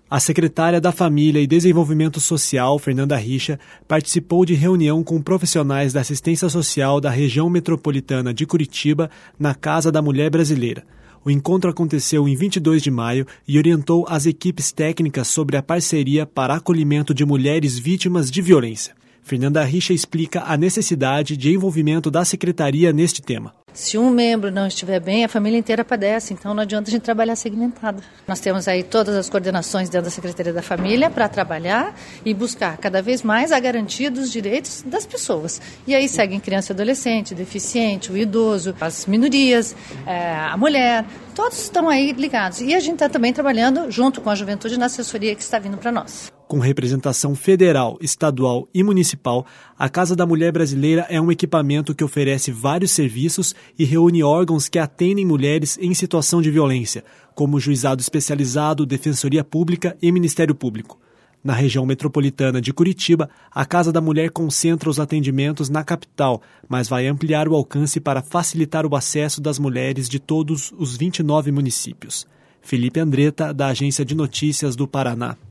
A secretária da Família e Desenvolvimento Social, Fernanda Richa, participou de reunião com profissionais da assistência social da região metropolitana de Curitiba na Casa da Mulher Brasileira. O encontro aconteceu em 22 de maio e orientou as equipes técnicas sobre a parceria para acolhimento de mulheres vítimas de violência. Fernanda Richa explica a necessidade de envolvimento da secretaria neste tema. Se um membro não estiver bem, a família inteira padece, então não adianta a gente trabalhar segmentado. Nós temos aí todas as coordenações dentro da Secretaria da Família para trabalhar e buscar cada vez mais a garantia dos direitos das pessoas. E aí seguem criança e adolescente, deficiente, o idoso, as minorias, a mulher, todos estão aí ligados. E a gente está também trabalhando junto com a juventude na assessoria que está vindo para nós. Com representação federal, estadual e municipal, a Casa da Mulher Brasileira é um equipamento que oferece vários serviços e reúne órgãos que atendem mulheres em situação de violência, como Juizado Especializado, Defensoria Pública e Ministério Público. Na região metropolitana de Curitiba, a Casa da Mulher concentra os atendimentos na capital, mas vai ampliar o alcance para facilitar o acesso das mulheres de todos os 29 municípios. Felipe Andretta, da Agência de Notícias do Paraná.